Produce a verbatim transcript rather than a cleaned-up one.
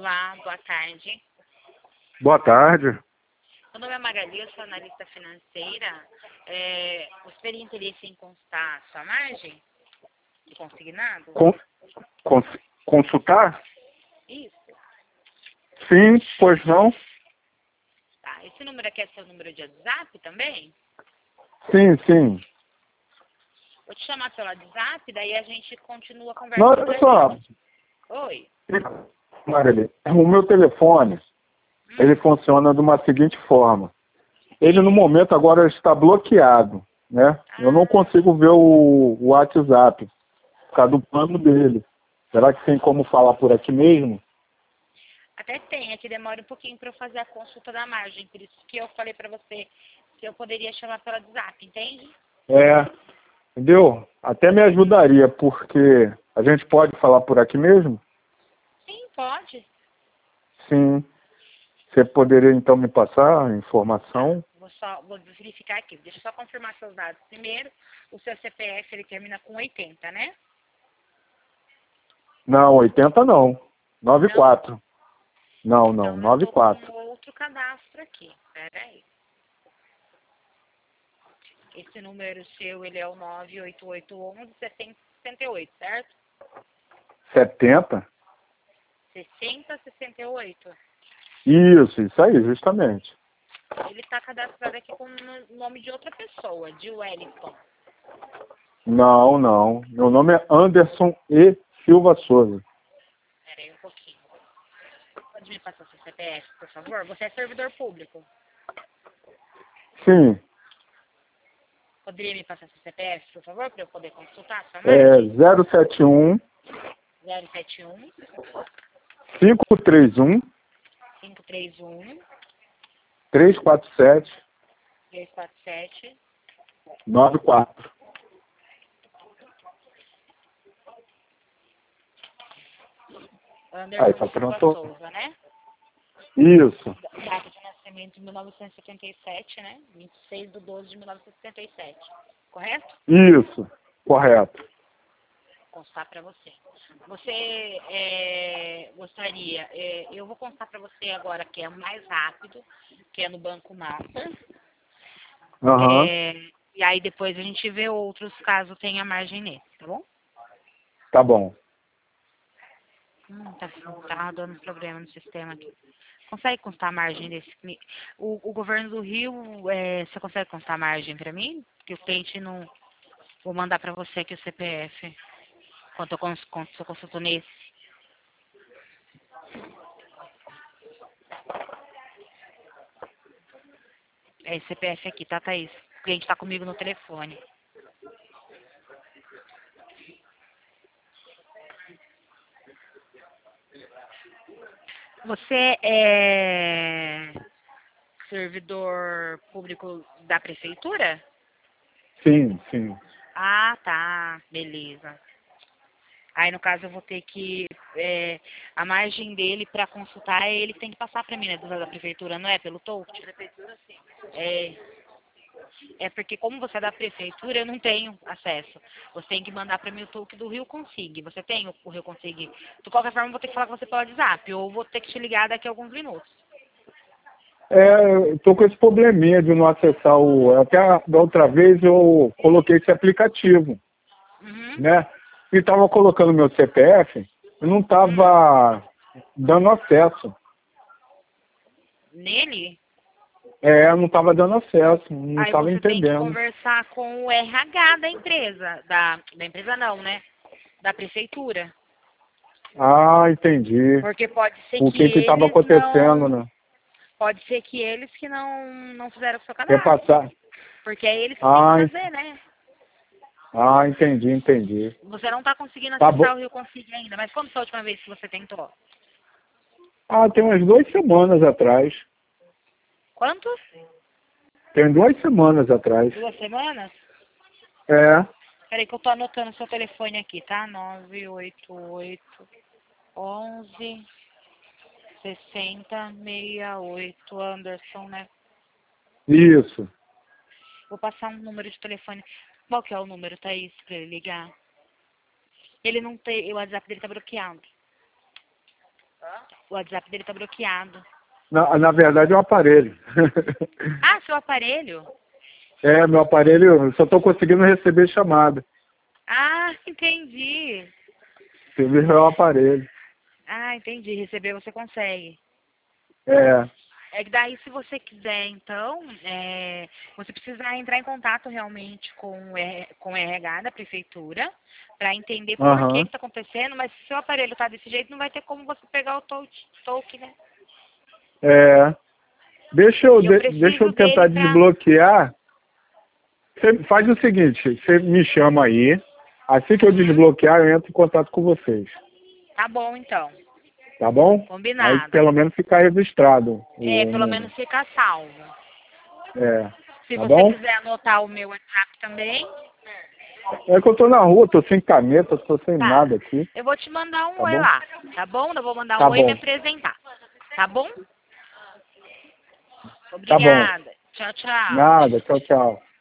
Olá, boa tarde. Boa tarde. Meu nome é Magali, eu sou analista financeira. É, você teria interesse em constar sua margem de consignado? Con cons consultar? Isso. Sim, pois não? Tá. Esse número aqui é seu número de WhatsApp também? Sim, sim. Vou te chamar pelo WhatsApp, daí a gente continua a conversa. Não, olha só, Oi. Magali, o meu telefone, Hum. ele funciona de uma seguinte forma. Ele, no momento, agora está bloqueado, né? Eu não Ah, consigo ver o, o WhatsApp, por causa do plano dele. Será que tem como falar por aqui mesmo? até tem, é que demora um pouquinho para eu fazer a consulta da margem, por isso que eu falei para você que eu poderia chamar pelo WhatsApp, entende? É, entendeu? Até me ajudaria, porque a gente pode falar por aqui mesmo? Sim, pode. Sim. Você poderia, então, me passar a informação? Vou só vou verificar aqui. Deixa eu só confirmar seus dados primeiro. O seu C P F ele termina com oitenta, né? Não, oitenta não. noventa e Não? quatro. Não, não, Então eu noventa e tô com quatro. outro cadastro aqui. Pera aí. Esse número seu, ele é o nove oito oito um um sessenta sessenta e oito, certo? setenta? sessenta sessenta e oito. Isso, isso aí, justamente. Ele tá cadastrado aqui com o nome de outra pessoa, de Wellington. Não, não. Meu nome é Anderson E. Silva Souza. Pera aí um pouquinho. Pode me passar seu C P F, por favor? Você é servidor público. Sim, Poderia me passar seu C P F, por favor, para eu poder consultar sua é margem? zero sete um, zero sete um, cinco três um, cinco três um, três quatro sete, três quatro sete. nove quatro. Aí, Anderson tá Silva pronto? Souza, né? Isso, Data de nascimento de mil novecentos e setenta e sete, né? vinte e seis de doze de mil novecentos e setenta e sete. Correto? isso, correto. Vou constar para você. Você é, gostaria, é, eu vou constar para você agora que é o mais rápido, que é no Banco Master. Aham, É, e aí depois a gente vê outros caso tenha margem nesse, tá bom? tá bom. Hum, tá, tá dando problema no sistema aqui. Consegue constar a margem desse? O, o governo do Rio, é, você consegue constar a margem para mim? Que o cliente não. Vou mandar para você aqui o C P F. Quanto eu cons, cons, eu consulto nesse. É esse C P F aqui, tá, Thaís? O cliente tá comigo no telefone. Você é servidor público da prefeitura? Sim, sim. Ah, tá. Beleza. Aí, no caso, eu vou ter que... é, a margem dele para consultar, é ele que tem que passar para mim, né? Da prefeitura, não é? Pelo touch? Prefeitura, sim. É, é porque, como você é da prefeitura, eu não tenho acesso. Você tem que mandar para mim o touch do Rio Consigue. Você tem o, o Rio Consigue? De qualquer forma, eu vou ter que falar com você pelo WhatsApp. Ou vou ter que te ligar daqui a alguns minutos. É, eu tô com esse probleminha de não acessar o... Até a- da outra vez eu coloquei esse aplicativo, Uhum. né? E tava colocando meu C P F e não Hum. tava dando acesso. Nele? É, não tava dando acesso, não Aí tava você tem que entendendo. conversar com o R H da empresa. Da, da empresa não, né? Da prefeitura. Ah, entendi. Porque pode ser O que que que tava eles acontecendo, não. né? Pode ser que eles que não, não fizeram o seu Quer cadastro. passar? Porque é eles que têm que Ah, en- fazer, né? ah, entendi, entendi. Você não está conseguindo Tá bom. acessar o Rio Consigo ainda. Mas quando foi a última vez que você tentou? Ah, tem umas duas semanas atrás. Quantos? Tem duas semanas atrás. Duas semanas? É, Peraí que eu tô anotando seu telefone aqui, tá? nove oito oito onze sessenta sessenta e oito, Anderson, né? isso. Vou passar um número de telefone. Qual que é o número, Thaís, pra ele ligar? Ele não tem, o WhatsApp dele tá bloqueado. o WhatsApp dele tá bloqueado. Na, na verdade é um aparelho. Ah, seu aparelho? É, meu aparelho, eu só tô conseguindo receber chamada. Ah, entendi. Receber é o aparelho. Ah, entendi. Receber você consegue. É. É que daí, se você quiser, então, é, você precisa entrar em contato realmente com o, R- com o R H da prefeitura para entender por que Aham. está acontecendo, mas se seu aparelho tá desse jeito, não vai ter como você pegar o touch, toque, né? É. Deixa eu, E eu de- deixa preciso eu tentar dele pra... desbloquear. Você faz o seguinte, você me chama aí. Assim que eu Uhum. desbloquear, eu entro em contato com vocês. Tá bom, então. Tá bom? Aí Combinado. pelo menos fica registrado É, o pelo número. menos fica salvo. É. Se Tá você bom? quiser anotar o meu WhatsApp também, É que eu tô na rua, tô sem caneta, tô sem tá. nada aqui. Eu vou te mandar um Tá oi bom? lá, tá bom? Eu vou mandar um Tá oi e me bom. apresentar. Tá bom? Tá bom. Obrigada. Tchau, tchau. Nada. Tchau, tchau.